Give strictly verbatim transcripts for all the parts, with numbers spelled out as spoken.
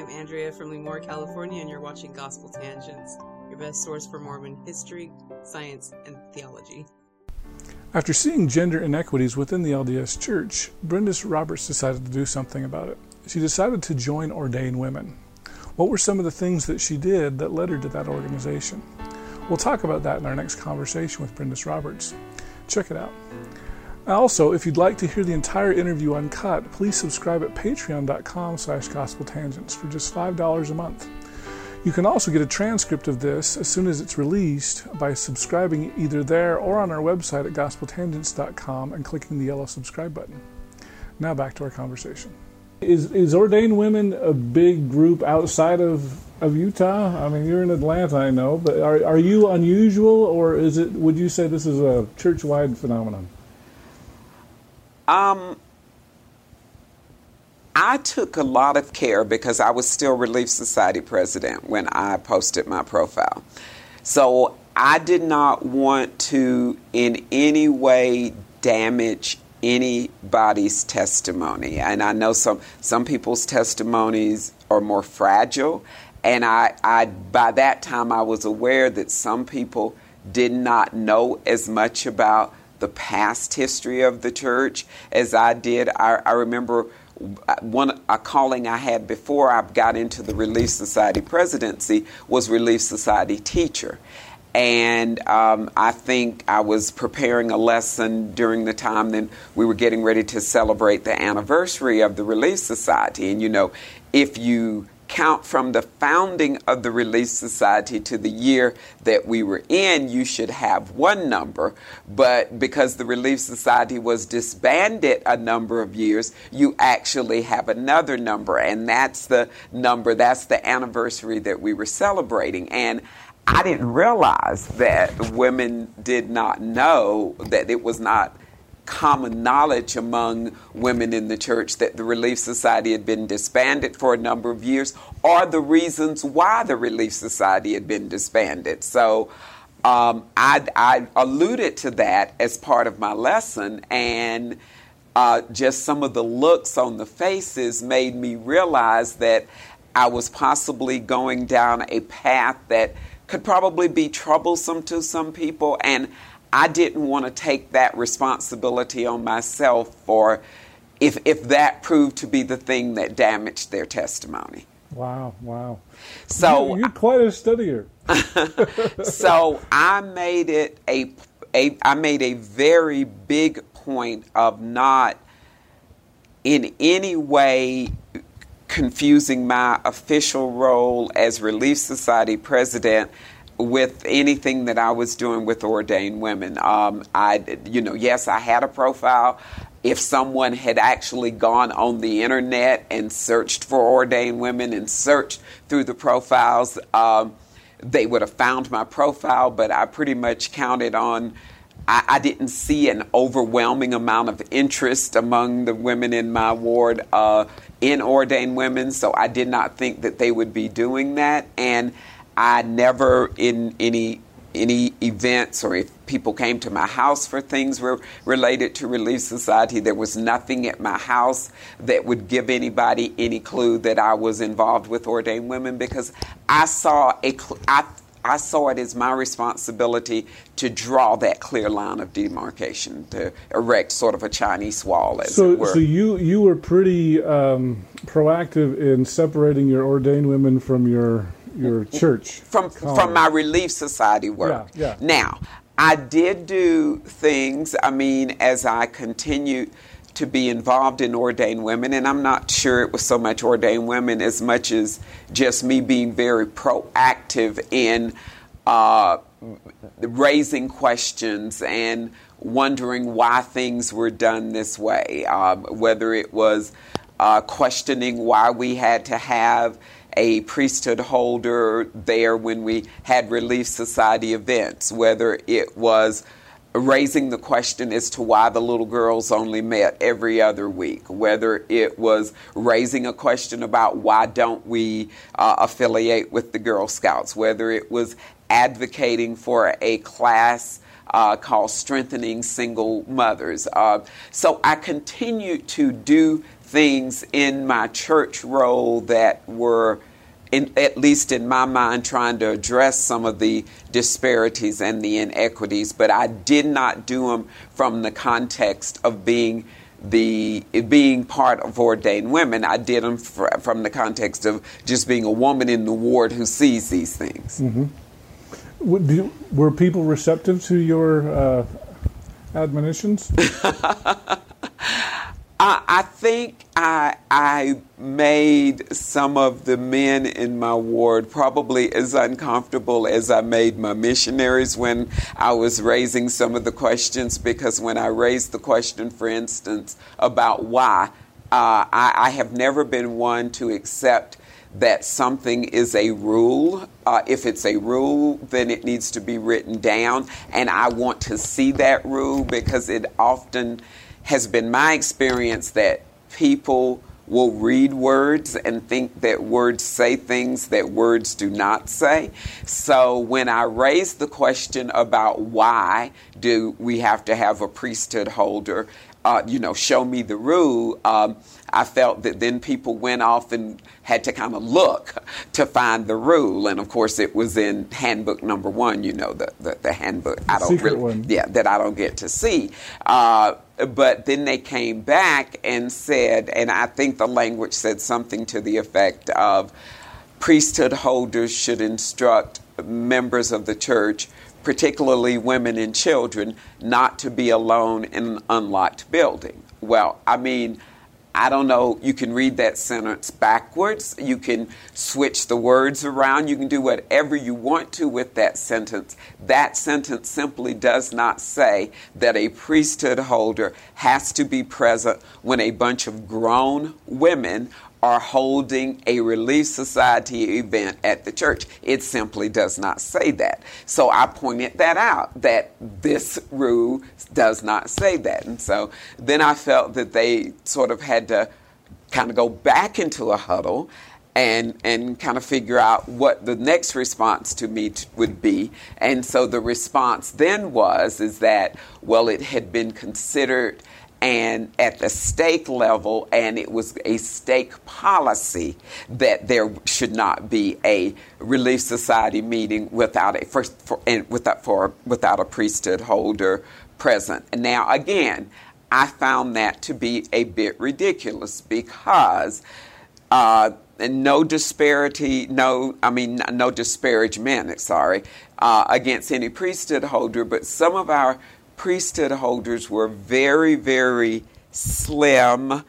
I'm Andrea from Lemoore, California, and you're watching Gospel Tangents, your best source for Mormon history, science, and theology. After seeing gender inequities within the L D S Church, Brenda Roberts decided to do something about it. She decided to join Ordained Women. What were some of the things that she did that led her to that organization? We'll talk about that in our next conversation with Brenda Roberts. Check it out. Also, if you'd like to hear the entire interview uncut, please subscribe at patreon.com slash gospeltangents for just five dollars a month. You can also get a transcript of this as soon as it's released by subscribing either there or on our website at gospel tangents dot com and clicking the yellow subscribe button. Now back to our conversation. Is is Ordained Women a big group outside of, of Utah? I mean, you're in Atlanta, I know, but are are you unusual, or is it? Would you say this is a church-wide phenomenon? Um, I took a lot of care because I was still Relief Society president when I posted my profile. So I did not want to in any way damage anybody's testimony. And I know some, some people's testimonies are more fragile. And I, I, by that time, I was aware that some people did not know as much about the past history of the church as I did. I, I remember one a calling I had before I got into the Relief Society presidency was Relief Society teacher. And um, I think I was preparing a lesson during the time that we were getting ready to celebrate the anniversary of the Relief Society. And, you know, if you count from the founding of the Relief Society to the year that we were in, you should have one number. But because the Relief Society was disbanded a number of years, you actually have another number. And that's the number, that's the anniversary that we were celebrating. And I didn't realize that women did not know that it was not common knowledge among women in the church that the Relief Society had been disbanded for a number of years, or the reasons why the Relief Society had been disbanded. So um, I, I alluded to that as part of my lesson, and uh, just some of the looks on the faces made me realize that I was possibly going down a path that could probably be troublesome to some people, and I didn't want to take that responsibility on myself for if if that proved to be the thing that damaged their testimony. Wow, wow. So you're, you're quite a studier. So I made it a, a I made a very big point of not in any way confusing my official role as Relief Society president with anything that I was doing with Ordained Women. Um, I, you know, yes, I had a profile. If someone had actually gone on the internet and searched for Ordained Women and searched through the profiles, um, they would have found my profile, but I pretty much counted on I, I didn't see an overwhelming amount of interest among the women in my ward uh, in Ordained Women, so I did not think that they would be doing that. And I never, in any any events or if people came to my house for things re- related to Relief Society, there was nothing at my house that would give anybody any clue that I was involved with Ordained Women, because I saw a cl- I, I saw it as my responsibility to draw that clear line of demarcation, to erect sort of a Chinese wall, as so, it were. So you you were pretty um, proactive in separating your Ordained Women from your your church from college. From my Relief Society work. Yeah, yeah. Now, I did do things, I mean, as I continued to be involved in Ordained Women, and I'm not sure it was so much Ordained Women as much as just me being very proactive in uh, raising questions and wondering why things were done this way, um, whether it was uh, questioning why we had to have a priesthood holder there when we had Relief Society events, whether it was raising the question as to why the little girls only met every other week, whether it was raising a question about why don't we uh, affiliate with the Girl Scouts, whether it was advocating for a class uh, called Strengthening Single Mothers. Uh, so I continued to do things in my church role that were, in, at least in my mind, trying to address some of the disparities and the inequities, but I did not do them from the context of being the being part of ordained women. I did them fr- from the context of just being a woman in the ward who sees these things. Mm-hmm. Would you, were people receptive to your uh, admonitions? I, I think I, I made some of the men in my ward probably as uncomfortable as I made my missionaries when I was raising some of the questions, because when I raised the question, for instance, about why, uh, I, I have never been one to accept that something is a rule. Uh, if it's a rule, then it needs to be written down, and I want to see that rule, because it often has been my experience that people will read words and think that words say things that words do not say. So when I raised the question about why do we have to have a priesthood holder, uh, you know, show me the rule, um, I felt that then people went off and had to kind of look to find the rule. And of course it was in handbook number one, you know, the, the, the handbook. The I don't secret really, one. yeah, that I don't get to see. Uh, but then they came back and said, and I think the language said something to the effect of priesthood holders should instruct members of the church, particularly women and children, not to be alone in an unlocked building. Well, I mean, I don't know, you can read that sentence backwards, you can switch the words around, you can do whatever you want to with that sentence. That sentence simply does not say that a priesthood holder has to be present when a bunch of grown women are holding a Relief Society event at the church. It simply does not say that. So I pointed that out, that this rule does not say that. And so then I felt that they sort of had to kind of go back into a huddle and and kind of figure out what the next response to me t- would be. And so the response then was, is that, well, it had been considered and at the stake level, and it was a stake policy that there should not be a Relief Society meeting without a first for, and without for without a priesthood holder present. And now again, I found that to be a bit ridiculous, because uh, no disparity, no, I mean no disparagement, sorry, uh, against any priesthood holder, but some of our priesthood holders were very, very slim,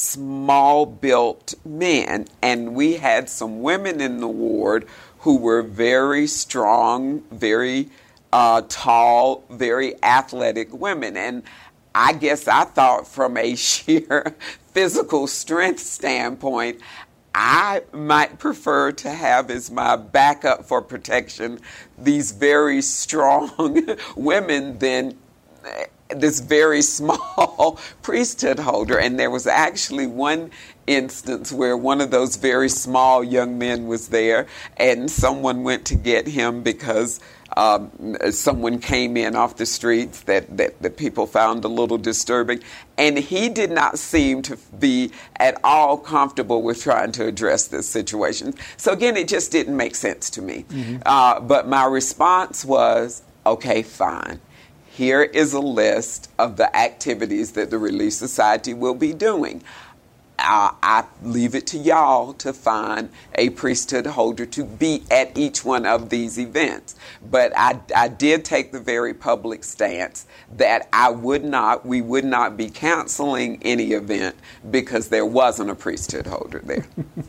small-built men, and we had some women in the ward who were very strong, very uh, tall, very athletic women. And I guess I thought from a sheer physical strength standpoint, I might prefer to have as my backup for protection these very strong women than this very small priesthood holder. And there was actually one instance where one of those very small young men was there, and someone went to get him because um, someone came in off the streets that, that, that people found a little disturbing. And he did not seem to be at all comfortable with trying to address this situation. So again, it just didn't make sense to me. Mm-hmm. Uh, but my response was, okay, fine. Here is a list of the activities that the Relief Society will be doing. Uh, I leave it to y'all to find a priesthood holder to be at each one of these events. But I, I did take the very public stance that I would not, we would not be canceling any event because there wasn't a priesthood holder there.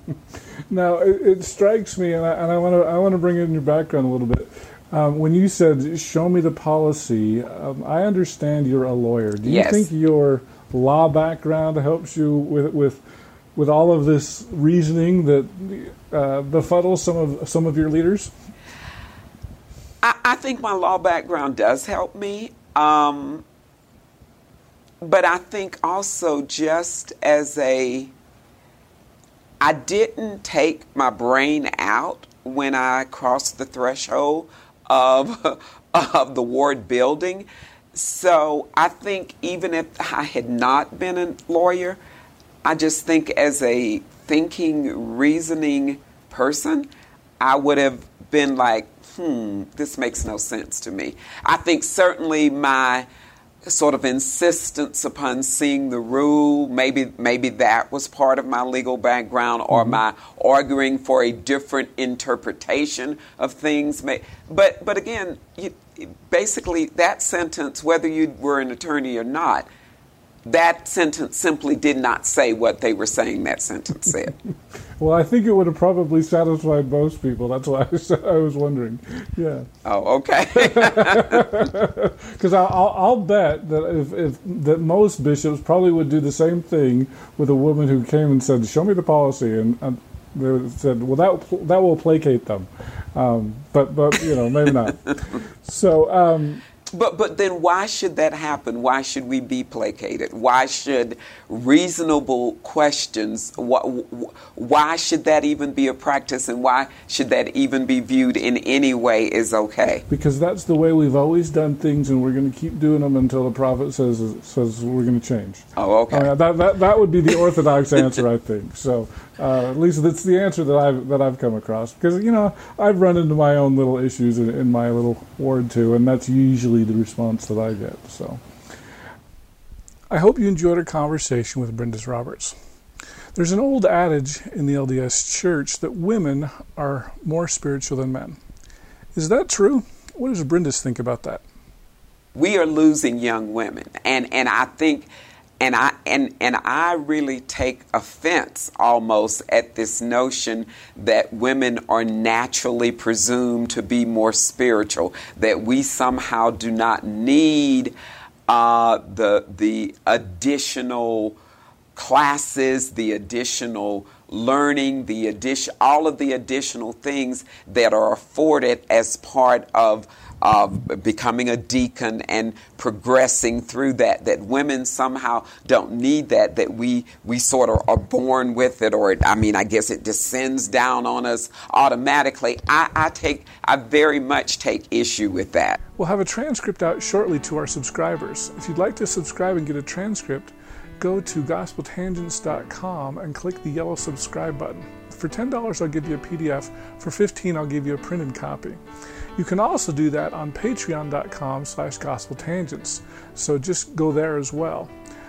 Now, it, it strikes me, and I, and I want to I want to bring in your background a little bit. Um, when you said, show me the policy, um, I understand you're a lawyer. Do you Yes. think your law background helps you with with with all of this reasoning that uh, befuddles some of some of your leaders? I, I think my law background does help me. Um, but I think also just as a, I didn't take my brain out when I crossed the threshold of of the ward building. So I think even if I had not been a lawyer, I just think as a thinking, reasoning person, I would have been like, hmm, this makes no sense to me. I think certainly my sort of insistence upon seeing the rule, maybe maybe that was part of my legal background, or mm-hmm. my arguing for a different interpretation of things. But, but again, you, basically that sentence, whether you were an attorney or not, that sentence simply did not say what they were saying that sentence said. Well, I think it would have probably satisfied most people. That's why I was wondering. Yeah. Oh, okay. Because I'll, I'll bet that if, if that most bishops probably would do the same thing with a woman who came and said, "Show me the policy," and, and they said, "Well, that that will placate them." Um, but but you know, maybe not. So. Um, But but then why should that happen? Why should we be placated? Why should reasonable questions, why, why should that even be a practice, and why should that even be viewed in any way as okay? Because that's the way we've always done things, and we're going to keep doing them until the prophet says says we're going to change. Oh, okay. I mean, that, that that would be the orthodox answer, I think. So uh, at least that's the answer that I've that I've come across. Because you know I've run into my own little issues in, in my little ward too, and that's usually the response that I get. So I hope you enjoyed our conversation with Brindis Roberts. There's an old adage in the L D S Church that women are more spiritual than men. Is that true? What does Brindis think about that? We are losing young women, and and I think and I and and I really take offense almost at this notion that women are naturally presumed to be more spiritual, that we somehow do not need uh, the the additional classes, the additional learning, the addition, all of the additional things that are afforded as part of of becoming a deacon and progressing through that, that women somehow don't need that, that we we sort of are born with it, or I mean, I guess it descends down on us automatically. I, I take, I very much take issue with that. We'll have a transcript out shortly to our subscribers. If you'd like to subscribe and get a transcript, go to gospel tangents dot com and click the yellow subscribe button. For ten dollars, I'll give you a P D F. For fifteen dollars, I'll give you a printed copy. You can also do that on patreon dot com slash gospel tangents. So just go there as well.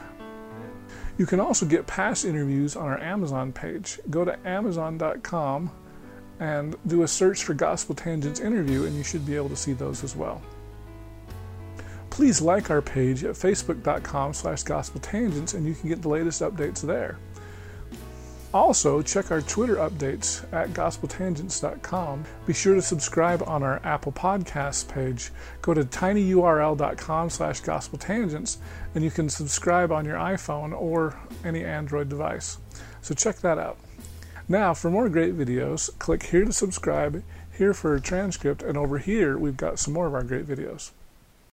You can also get past interviews on our Amazon page. Go to amazon dot com and do a search for Gospel Tangents interview, and you should be able to see those as well. Please like our page at facebook dot com slash gospel tangents, and you can get the latest updates there. Also, check our Twitter updates at gospel tangents dot com. Be sure to subscribe on our Apple Podcasts page. Go to tinyurl dot com slash gospel tangents, and you can subscribe on your iPhone or any Android device. So check that out. Now, for more great videos, click here to subscribe, here for a transcript, and over here we've got some more of our great videos.